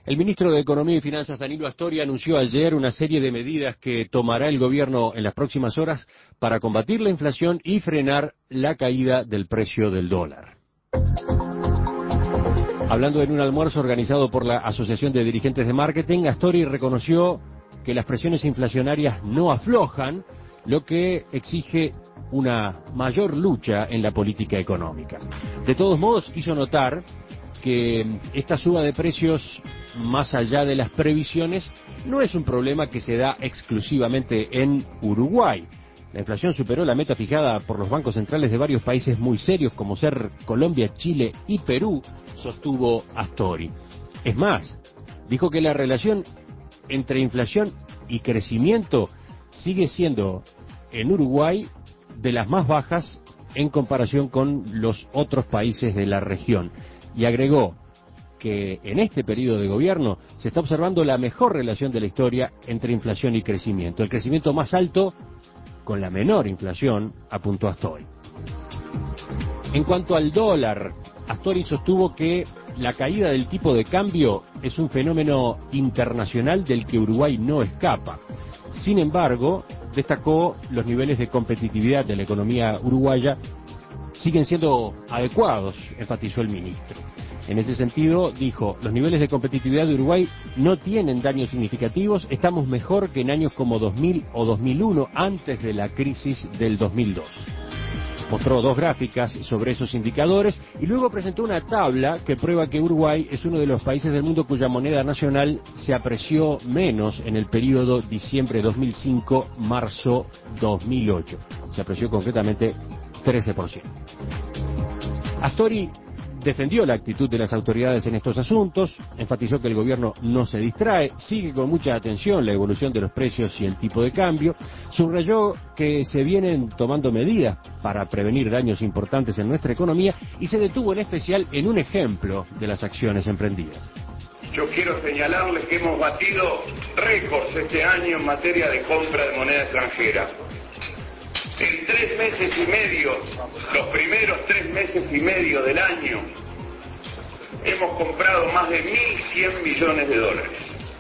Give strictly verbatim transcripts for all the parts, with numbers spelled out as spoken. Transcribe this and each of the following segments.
El ministro de Economía y Finanzas, Danilo Astori, anunció ayer una serie de medidas que tomará el gobierno en las próximas horas para combatir la inflación y frenar la caída del precio del dólar. Hablando en un almuerzo organizado por la Asociación de Dirigentes de Marketing, Astori reconoció que las presiones inflacionarias no aflojan, lo que exige una mayor lucha en la política económica. De todos modos, hizo notar que esta suba de precios, más allá de las previsiones, no es un problema que se da exclusivamente en Uruguay. La inflación superó la meta fijada por los bancos centrales de varios países muy serios, como ser Colombia, Chile y Perú, sostuvo Astori. Es más, dijo que la relación entre inflación y crecimiento sigue siendo en Uruguay de las más bajas en comparación con los otros países de la región. Y agregó que en este periodo de gobierno se está observando la mejor relación de la historia entre inflación y crecimiento. El crecimiento más alto con la menor inflación, apuntó Astori. En cuanto al dólar, Astori sostuvo que la caída del tipo de cambio es un fenómeno internacional del que Uruguay no escapa. Sin embargo, destacó los niveles de competitividad de la economía uruguaya siguen siendo adecuados, enfatizó el ministro. En ese sentido, dijo, los niveles de competitividad de Uruguay no tienen daños significativos, estamos mejor que en años como dos mil o dos mil uno, antes de la crisis del dos mil dos. Mostró dos gráficas sobre esos indicadores y luego presentó una tabla que prueba que Uruguay es uno de los países del mundo cuya moneda nacional se apreció menos en el periodo diciembre dos mil cinco, marzo dos mil ocho. Se apreció concretamente trece por ciento. Astori defendió la actitud de las autoridades en estos asuntos, enfatizó que el gobierno no se distrae, sigue con mucha atención la evolución de los precios y el tipo de cambio, subrayó que se vienen tomando medidas para prevenir daños importantes en nuestra economía y se detuvo en especial en un ejemplo de las acciones emprendidas. Yo quiero señalarles que hemos batido récords este año en materia de compra de moneda extranjera. En tres meses y medio, los primeros tres meses y medio del año, hemos comprado más de mil cien millones de dólares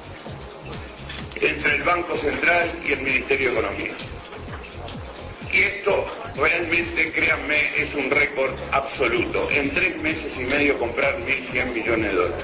entre el Banco Central y el Ministerio de Economía. Y esto realmente, créanme, es un récord absoluto. En tres meses y medio comprar mil cien millones de dólares.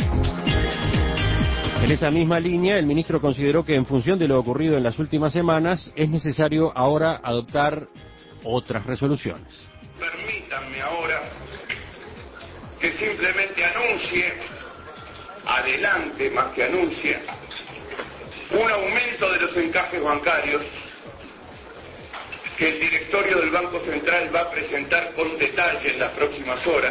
En esa misma línea, el ministro consideró que en función de lo ocurrido en las últimas semanas, es necesario ahora adoptar otras resoluciones. Permítanme ahora que simplemente anuncie, adelante más que anuncie, un aumento de los encajes bancarios que el directorio del Banco Central va a presentar con detalle en las próximas horas.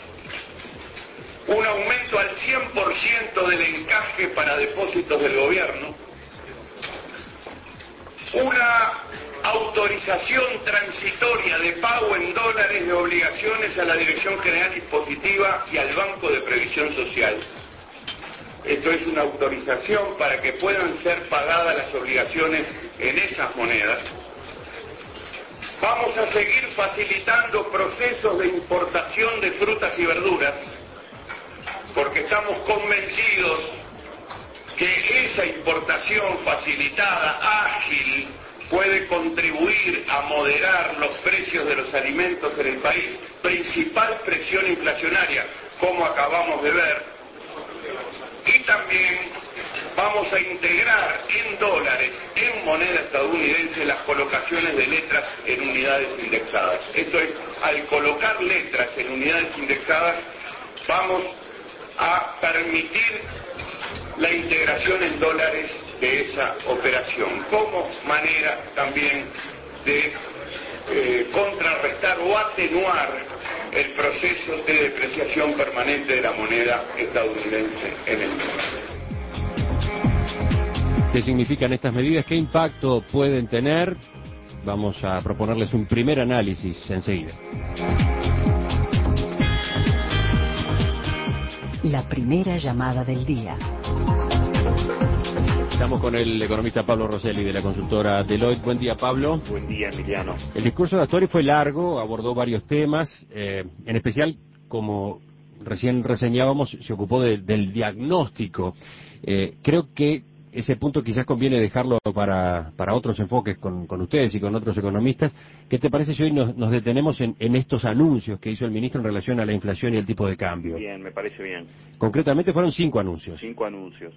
Un aumento al cien por ciento del encaje para depósitos del gobierno, una autorización transitoria de pago en dólares de obligaciones a la Dirección General Dispositiva y al Banco de Previsión Social. Esto es una autorización para que puedan ser pagadas las obligaciones en esas monedas. Vamos a seguir facilitando procesos de importación de frutas y verduras, porque estamos convencidos que esa importación facilitada, ágil, puede contribuir a moderar los precios de los alimentos en el país, principal presión inflacionaria, como acabamos de ver. Y también vamos a integrar en dólares, en moneda estadounidense, las colocaciones de letras en unidades indexadas. Esto es, al colocar letras en unidades indexadas, vamos a permitir la integración en dólares de esa operación, como manera también de eh, contrarrestar o atenuar el proceso de depreciación permanente de la moneda estadounidense en el mundo. ¿Qué significan estas medidas? ¿Qué impacto pueden tener? Vamos a proponerles un primer análisis enseguida. La primera llamada del día. Estamos con el economista Pablo Rosselli de la consultora Deloitte. Buen día, Pablo. Buen día, Emiliano. El discurso de Astori fue largo, abordó varios temas, eh, en especial, como recién reseñábamos, se ocupó de, del diagnóstico. Eh, creo que ese punto quizás conviene dejarlo para, para otros enfoques con, con ustedes y con otros economistas. ¿Qué te parece si hoy nos, nos detenemos en, en estos anuncios que hizo el ministro en relación a la inflación y el tipo de cambio? Bien, me parece bien. Concretamente fueron cinco anuncios. Cinco anuncios.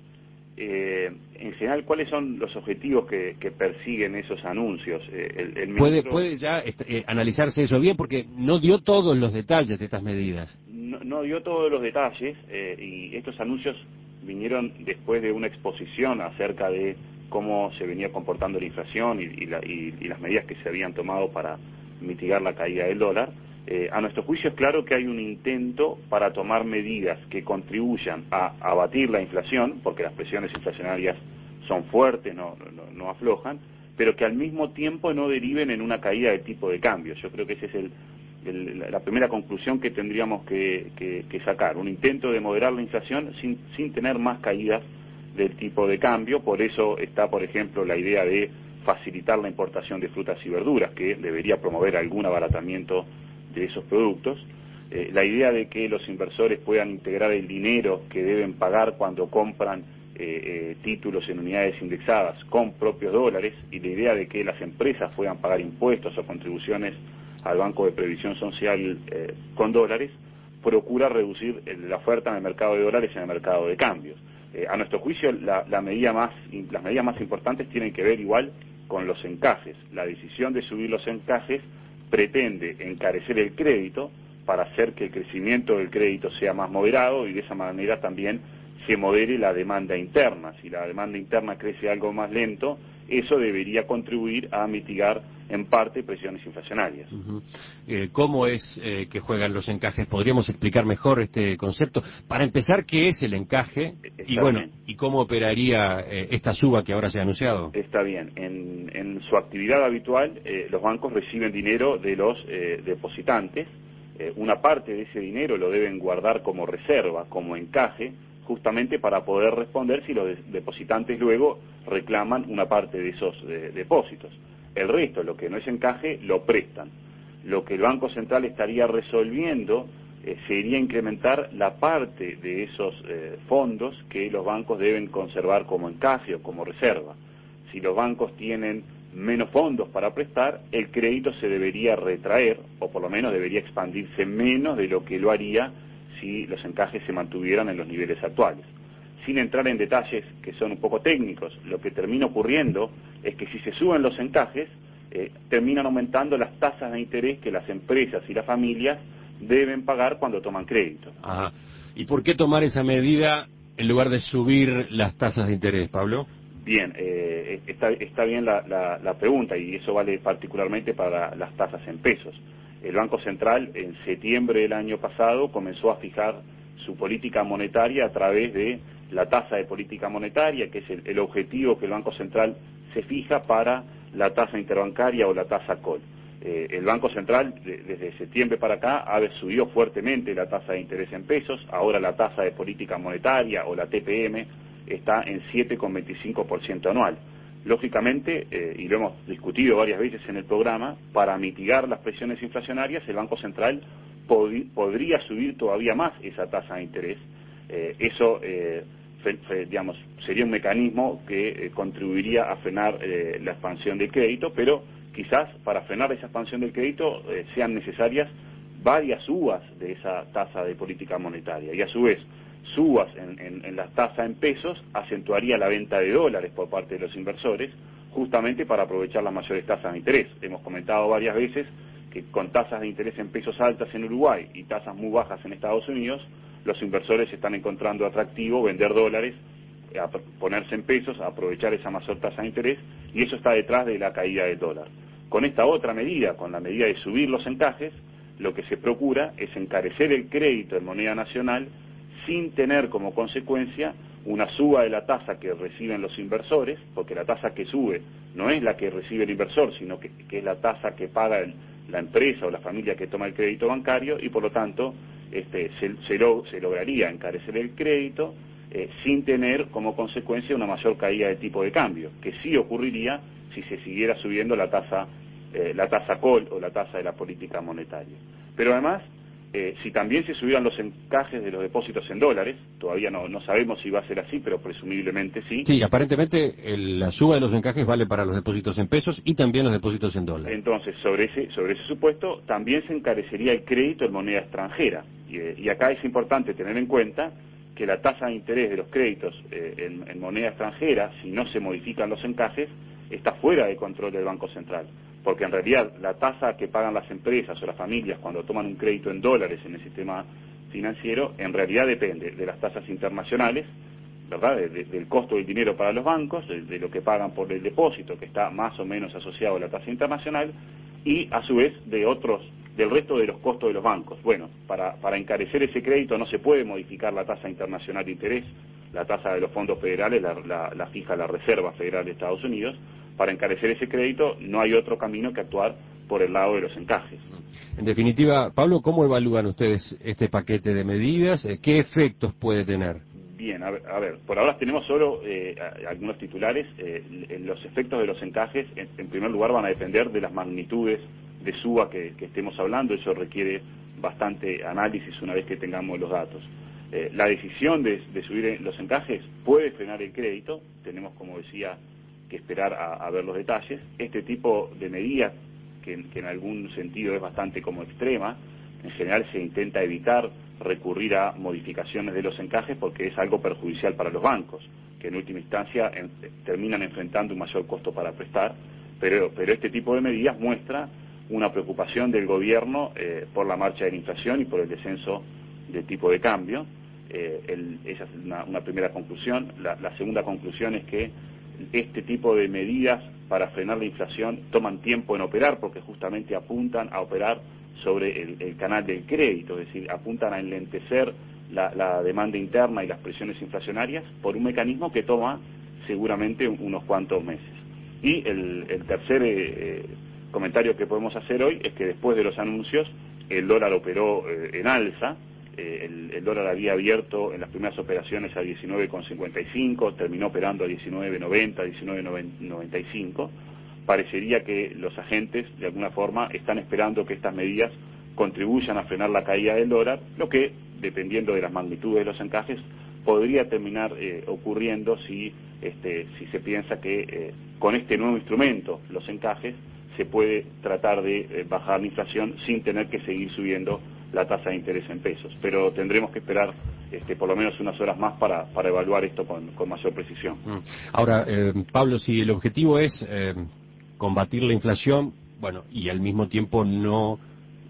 Eh, en general, ¿cuáles son los objetivos que, que persiguen esos anuncios? Eh, el, el ministro... ¿Puede, puede ya eh, analizarse eso bien? Porque no dio todos los detalles de estas medidas. No, no dio todos los detalles eh, y estos anuncios vinieron después de una exposición acerca de cómo se venía comportando la inflación y, y, la, y, y las medidas que se habían tomado para mitigar la caída del dólar. Eh, a nuestro juicio es claro que hay un intento para tomar medidas que contribuyan a abatir la inflación, porque las presiones inflacionarias son fuertes, no, no, no aflojan, pero que al mismo tiempo no deriven en una caída de tipo de cambio. Yo creo que ese es el, el, la primera conclusión que tendríamos que, que, que sacar, un intento de moderar la inflación sin, sin tener más caídas del tipo de cambio. Por eso está, por ejemplo, la idea de facilitar la importación de frutas y verduras, que debería promover algún abaratamiento de esos productos, eh, la idea de que los inversores puedan integrar el dinero que deben pagar cuando compran eh, eh, títulos en unidades indexadas con propios dólares, y la idea de que las empresas puedan pagar impuestos o contribuciones al Banco de Previsión Social eh, con dólares, procura reducir la oferta en el mercado de dólares en el mercado de cambios. Eh, a nuestro juicio, la, la medida más, las medidas más importantes tienen que ver igual con los encajes. La decisión de subir los encajes pretende encarecer el crédito para hacer que el crecimiento del crédito sea más moderado y de esa manera también se modere la demanda interna. Si la demanda interna crece algo más lento, eso debería contribuir a mitigar en parte presiones inflacionarias. Uh-huh. eh, ¿Cómo es eh, que juegan los encajes? ¿Podríamos explicar mejor este concepto? Para empezar, ¿qué es el encaje? Está y bueno, bien. ¿y cómo operaría eh, esta suba que ahora se ha anunciado? Está bien. En, en su actividad habitual, eh, los bancos reciben dinero de los eh, depositantes. Eh, una parte de ese dinero lo deben guardar como reserva, como encaje, justamente para poder responder si los de depositantes luego reclaman una parte de esos eh, depósitos. El resto, lo que no es encaje, lo prestan. Lo que el Banco Central estaría resolviendo eh, sería incrementar la parte de esos eh, fondos que los bancos deben conservar como encaje o como reserva. Si los bancos tienen menos fondos para prestar, el crédito se debería retraer, o por lo menos debería expandirse menos de lo que lo haría si los encajes se mantuvieran en los niveles actuales. Sin entrar en detalles que son un poco técnicos, lo que termina ocurriendo es que si se suben los encajes, eh, terminan aumentando las tasas de interés que las empresas y las familias deben pagar cuando toman crédito. Ajá. ¿Y por qué tomar esa medida en lugar de subir las tasas de interés, Pablo? Bien, eh, está, está bien la, la, la pregunta, y eso vale particularmente para las tasas en pesos. El Banco Central en septiembre del año pasado comenzó a fijar su política monetaria a través de la tasa de política monetaria, que es el, el objetivo que el Banco Central se fija para la tasa interbancaria o la tasa call. Eh, el Banco Central de, desde septiembre para acá ha subido fuertemente la tasa de interés en pesos. Ahora la tasa de política monetaria o la T P M está en siete coma veinticinco por ciento anual. Lógicamente, eh, y lo hemos discutido varias veces en el programa, para mitigar las presiones inflacionarias, el Banco Central pod podría subir todavía más esa tasa de interés. Eh, eso, eh, fe, fe, digamos, sería un mecanismo que eh, contribuiría a frenar eh, la expansión del crédito, pero quizás para frenar esa expansión del crédito eh, sean necesarias varias subas de esa tasa de política monetaria, y a su vez subas en, en, en la tasa en pesos acentuaría la venta de dólares por parte de los inversores, justamente para aprovechar las mayores tasas de interés. Hemos comentado varias veces que con tasas de interés en pesos altas en Uruguay y tasas muy bajas en Estados Unidos, los inversores están encontrando atractivo vender dólares, a ponerse en pesos, a aprovechar esa mayor tasa de interés, y eso está detrás de la caída del dólar. Con esta otra medida, con la medida de subir los encajes, lo que se procura es encarecer el crédito en moneda nacional sin tener como consecuencia una suba de la tasa que reciben los inversores, porque la tasa que sube no es la que recibe el inversor, sino que, que es la tasa que paga el, la empresa o la familia que toma el crédito bancario, y por lo tanto este, se, se, lo, se lograría encarecer el crédito eh, sin tener como consecuencia una mayor caída de tipo de cambio, que sí ocurriría si se siguiera subiendo la tasa, eh, la tasa call o la tasa de la política monetaria. Pero además, Eh, si también se subieran los encajes de los depósitos en dólares, todavía no, no sabemos si va a ser así, pero presumiblemente sí. Sí, aparentemente el, la suba de los encajes vale para los depósitos en pesos y también los depósitos en dólares. Entonces, sobre ese, sobre ese supuesto, también se encarecería el crédito en moneda extranjera. Y, y acá es importante tener en cuenta que la tasa de interés de los créditos eh, en, en moneda extranjera, si no se modifican los encajes, está fuera de control del Banco Central. Porque en realidad la tasa que pagan las empresas o las familias cuando toman un crédito en dólares en el sistema financiero, en realidad depende de las tasas internacionales, ¿verdad? De, de, del costo del dinero para los bancos, de, de lo que pagan por el depósito, que está más o menos asociado a la tasa internacional, y a su vez de otros, del resto de los costos de los bancos. Bueno, para, para encarecer ese crédito no se puede modificar la tasa internacional de interés, la tasa de los fondos federales la, la, la fija la Reserva Federal de Estados Unidos. Para encarecer ese crédito no hay otro camino que actuar por el lado de los encajes. En definitiva, Pablo, ¿cómo evalúan ustedes este paquete de medidas? ¿Qué efectos puede tener? Bien, a ver, a ver por ahora tenemos solo eh, algunos titulares. Eh, los efectos de los encajes, en, en primer lugar, van a depender de las magnitudes de suba que, que estemos hablando. Eso requiere bastante análisis una vez que tengamos los datos. Eh, la decisión de, de subir los encajes puede frenar el crédito. Tenemos, como decía, que esperar a, a ver los detalles. Este tipo de medidas, que, que en algún sentido es bastante como extrema, en general se intenta evitar recurrir a modificaciones de los encajes porque es algo perjudicial para los bancos, que en última instancia en, terminan enfrentando un mayor costo para prestar, pero, pero este tipo de medidas muestra una preocupación del gobierno eh, por la marcha de la inflación y por el descenso del tipo de cambio. Eh, el, esa es una, una primera conclusión. La, la segunda conclusión es que este tipo de medidas para frenar la inflación toman tiempo en operar porque justamente apuntan a operar sobre el, el canal del crédito, es decir, apuntan a enlentecer la, la demanda interna y las presiones inflacionarias por un mecanismo que toma seguramente unos cuantos meses. Y el, el tercer eh, comentario que podemos hacer hoy es que después de los anuncios el dólar operó eh, en alza. Eh, el, el dólar había abierto en las primeras operaciones a diecinueve con cincuenta y cinco, terminó operando a diecinueve noventa, diecinueve noventa y cinco. Parecería que los agentes, de alguna forma, están esperando que estas medidas contribuyan a frenar la caída del dólar, lo que, dependiendo de las magnitudes de los encajes, podría terminar eh, ocurriendo si, este, si se piensa que eh, con este nuevo instrumento, los encajes, se puede tratar de eh, bajar la inflación sin tener que seguir subiendo la tasa de interés en pesos. Pero tendremos que esperar este, por lo menos unas horas más para, para evaluar esto con, con mayor precisión. Ahora, eh, Pablo, si el objetivo es eh, combatir la inflación, bueno, y al mismo tiempo no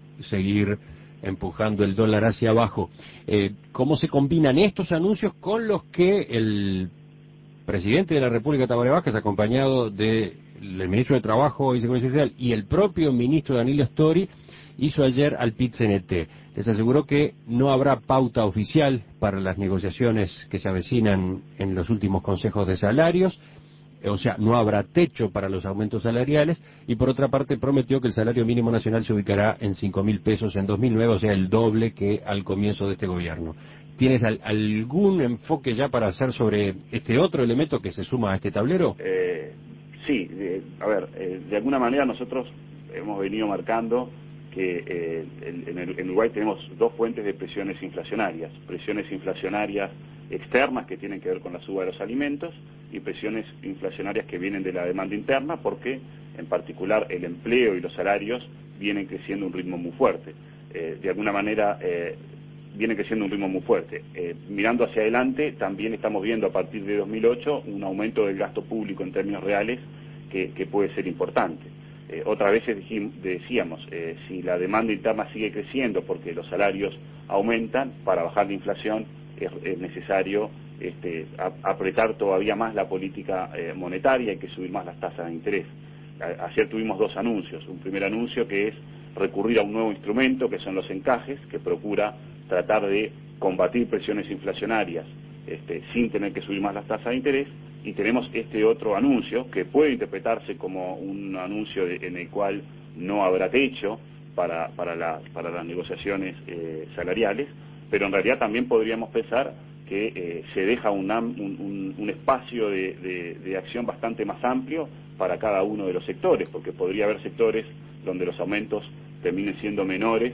seguir empujando el dólar hacia abajo, eh, ¿cómo se combinan estos anuncios con los que el presidente de la República, Tabaré Vázquez, acompañado del ministro de Trabajo y Seguridad Social y el propio ministro Danilo Astori, hizo ayer al P I T C N T? Les aseguró que no habrá pauta oficial para las negociaciones que se avecinan en los últimos consejos de salarios, o sea, no habrá techo para los aumentos salariales, y por otra parte prometió que el salario mínimo nacional se ubicará en cinco mil pesos en dos mil nueve, o sea, el doble que al comienzo de este gobierno. ¿Tienes al, algún enfoque ya para hacer sobre este otro elemento que se suma a este tablero? Eh, sí, eh, a ver, eh, de alguna manera nosotros hemos venido marcando que eh, en, el, en Uruguay tenemos dos fuentes de presiones inflacionarias, presiones inflacionarias externas que tienen que ver con la suba de los alimentos y presiones inflacionarias que vienen de la demanda interna, porque en particular el empleo y los salarios vienen creciendo a un ritmo muy fuerte. Eh, de alguna manera eh, vienen creciendo a un ritmo muy fuerte. Eh, mirando hacia adelante, también estamos viendo a partir de dos mil ocho un aumento del gasto público en términos reales que, que puede ser importante. Eh, otras veces decíamos, eh, si la demanda interna sigue creciendo porque los salarios aumentan, para bajar la inflación es, es necesario este, a, apretar todavía más la política eh, monetaria, hay que subir más las tasas de interés. A, ayer tuvimos dos anuncios. Un primer anuncio que es recurrir a un nuevo instrumento, que son los encajes, que procura tratar de combatir presiones inflacionarias este, sin tener que subir más las tasas de interés. Y tenemos este otro anuncio que puede interpretarse como un anuncio de, en el cual no habrá techo para, para, la, para las negociaciones eh, salariales, pero en realidad también podríamos pensar que eh, se deja una, un, un, un espacio de, de, de acción bastante más amplio para cada uno de los sectores, porque podría haber sectores donde los aumentos terminen siendo menores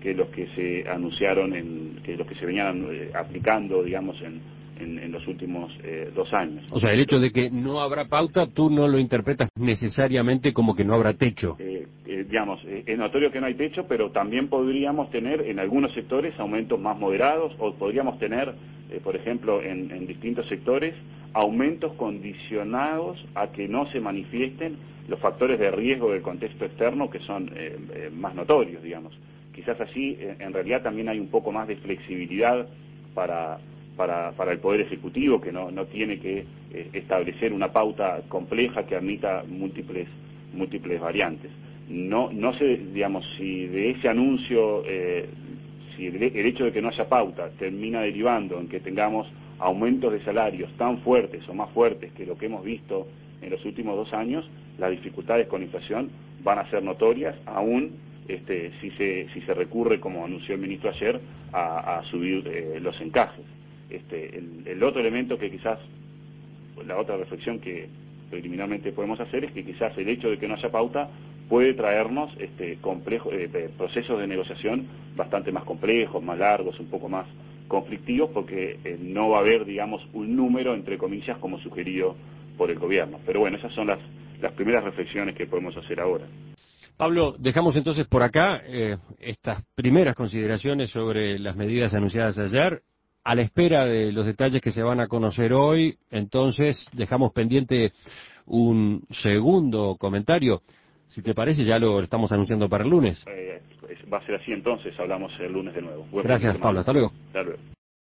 que los que se anunciaron, en, que los que se venían eh, aplicando, digamos, en, en, en los últimos eh, dos años. O sea, el hecho de que no habrá pauta, tú no lo interpretas necesariamente como que no habrá techo. Eh, eh, digamos, eh, es notorio que no hay techo, pero también podríamos tener en algunos sectores aumentos más moderados, o podríamos tener, eh, por ejemplo, en, en distintos sectores, aumentos condicionados a que no se manifiesten los factores de riesgo del contexto externo que son eh, eh, más notorios, digamos. Quizás así, eh, en realidad también hay un poco más de flexibilidad para, para, para el Poder Ejecutivo, que no, no tiene que eh, establecer una pauta compleja que admita múltiples, múltiples variantes. No, no sé, digamos, si de ese anuncio, eh, si el, el hecho de que no haya pauta termina derivando en que tengamos aumentos de salarios tan fuertes o más fuertes que lo que hemos visto en los últimos dos años, las dificultades con inflación van a ser notorias, aún este, si se si se recurre, como anunció el ministro ayer, a, a subir eh, los encajes. Este, el, el otro elemento que quizás, la otra reflexión que preliminarmente podemos hacer es que quizás el hecho de que no haya pauta puede traernos este, complejo, eh, procesos de negociación bastante más complejos, más largos, un poco más conflictivos, porque eh, no va a haber, digamos, un número, entre comillas, como sugerido por el gobierno. Pero bueno, esas son las, las primeras reflexiones que podemos hacer ahora. Pablo, dejamos entonces por acá eh, estas primeras consideraciones sobre las medidas anunciadas ayer. A la espera de los detalles que se van a conocer hoy, entonces dejamos pendiente un segundo comentario. Si te parece, ya lo estamos anunciando para el lunes. Eh, va a ser así entonces, hablamos el lunes de nuevo. Buen Gracias, Pablo. Hasta luego. Hasta luego.